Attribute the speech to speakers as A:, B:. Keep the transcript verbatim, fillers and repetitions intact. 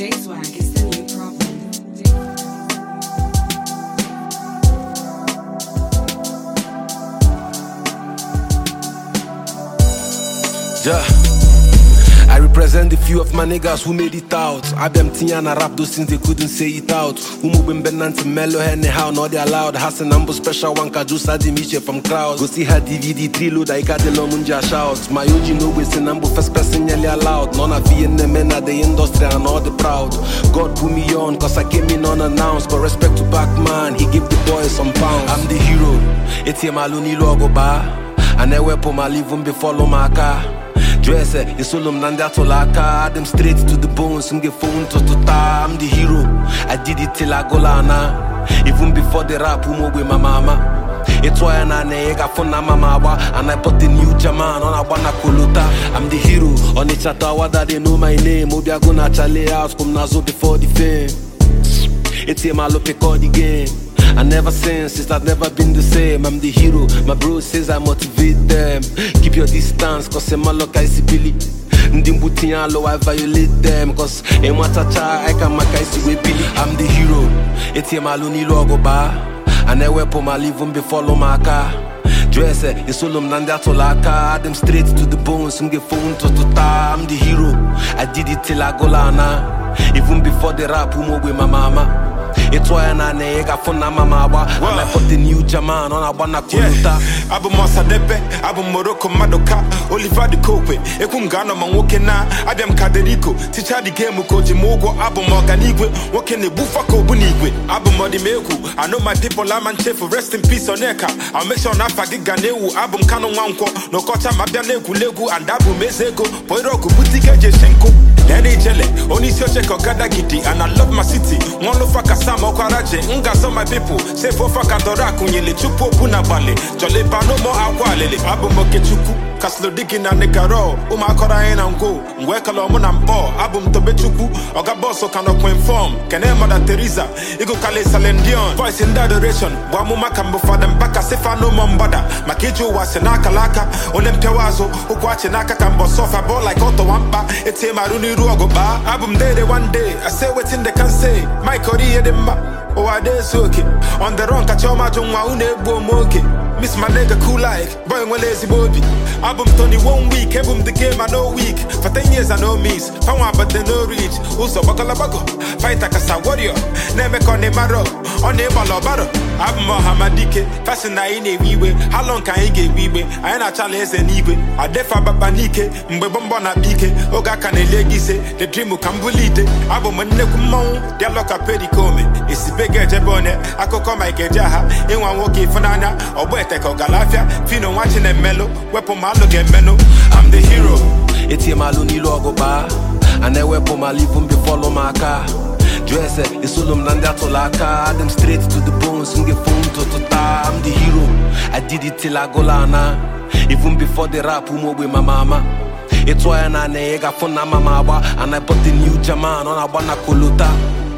A: J-Swag is the new problem.
B: Yeah. I represent the few of my niggas who made it out. I them Tiana rap those things they couldn't say it out. Who moving Benanti Mellow anyhow, not they allowed. Hassan Ambo special one Kajusa Dimiche from crowds. Go see her D V D three load, I got the Lomunja shouts. My O G no way say Nambo first person nearly allowed. None of the men at the industry and all the proud. God put me on cause I came in unannounced. But respect to Backman, he give the boys some pounds. I'm the hero, it's him aluni logo bar. And I wear my living before my car. Dresse, isolum nanda tolaka. Them straight to the bones, get phone to ta. I'm the hero, I did it till I go lana. Even before the rap, umo with my mama. It's why I nega funa mama. And I put the new Jaman on a wana kuluta. I'm the hero, on the chatawa that they know my name. Obia gonna chale house, come nazo before the fame. It's him, I look pick all the game. I never since, it's I've never been the same. I'm the hero, my bro says I motivate them. Keep your distance, cause I'm a look I see Billy. Ndimbuti low, I violate them. Cause I'm a cha, I can make I see Billy. I'm the hero, it's him aluni logo bar. And I wear my living before my car. Dresse, isolum nanda tolaka. Them straight to the bones, get phone to ta. I'm the hero, I did it till I go lana. Even before the rap, umo with my mama. It's why I nega funa mama wa. And I put the new Jaman on a wana kuluta.
C: Abu Mosa Depe, Abu Morocco Madoka, Oliver de Cope, Ekungano Manwokena, Adam Kaderico, Ticha the game Koji Mogo, Abu Morganique, Woken the Bufako Bunique, Abu Modimeku. I know my people are man chef, rest in peace on Eka. I'll make sure Nafa Giganeu, Abu Kano Wanko, no Kota Mabianeku Legu, and Abu Mezego, Poiroko Butika Jeshenko. Daddy Jelle, only Socheko Gadagiti, and I love my city. One of Fakasama Kwaraje, Unga some my people, say for Fakadora Kunyele Chupo Punabale, Jole Pano Mo Aqualele, Abu Mokechuku, Caslo Dikin and Negaro, Uma Korain and Go, Wekalo Monambo, Abum Tobechuku, Ogaboso cannot inform, Kane Mother Teresa, Igo Kale Salendion, voice in that direction, Wamuma Kambo for them back as if I no Mombada, Makijo was an Akalaka, Onem Tewazo, Ukwachinaka Kambo Sofa ball like Otto Wampa, it's a Maruni Ruagoba, Abum Day one day, I say what in the can say, my Korea de Ma, oh I dare soak it, on the wrong Kachoma Juma Une Bomoke, Miss my nigga cool like, boy when lazy Bobby, Album Tony one week, album the game I know week, for ten years I know miss, Pama but they no reach, Uso Bakalabago, fight like a warrior, Neme Kone Maro, on a Balobaro, Album Mohamadike, Fashion Naine Wiwe, how long can he get Wiwe, I ain't a challenge and Iwe, I defa Babanike, Mbebona Bike, Oga Kane Legise, the dream will come bulite, Album Nekumon, their lock up pedicome, it's the bigger Jabone, I could come like a Jaha, in one walking Fanana, or Weteko Galafia, Fino watching a mellow, weapon malo get meno, I'm the hero.
B: It's him aluni logo bar. And I wear my living before my car. Dresse, isolum nanda tolaka. Them straight to the bones, get phone to ta. I'm the hero, I did it till I go lana. Even before the rap, umo with my mama. It's why I nega funa mama wa. And I put the new Jaman on a wana kuluta.